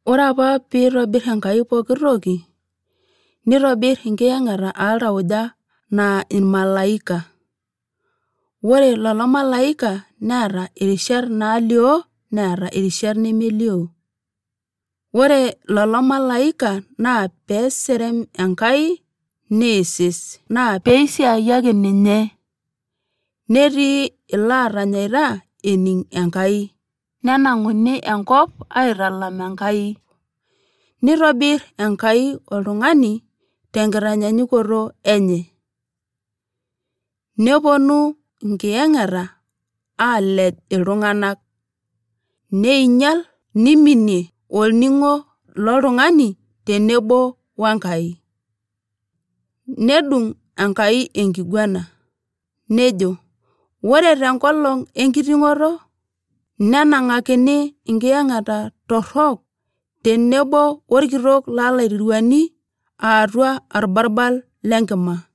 Ore apa piitobir Enkai pooki toki, nitobir enkiyang'ata ooltauja naa irmalaika. Ore lelo malaika neeta irishat naalio neeta irishat nemelio. Ore lelo malaika naa peeserem Enkai niisis naa peisiayiaki ninye. Netii ilootanyaita ening Enkai, nenang'uni enkop aitalam Enkai. Nitobir Enkai oltung'ani tenkitanyanyukoto enye. Neponu inkiyang'ata aalej iltung'anak, neinyal niminie olning'o loltung'ani tenebo wenkai. Nedung' Enkai enkiguana, nejo, ore tenkolong enkiting'oto, nenang'akini enkiyang'ata torrok tenebo orkitok loolaiteruani atua orbarbal lenkima.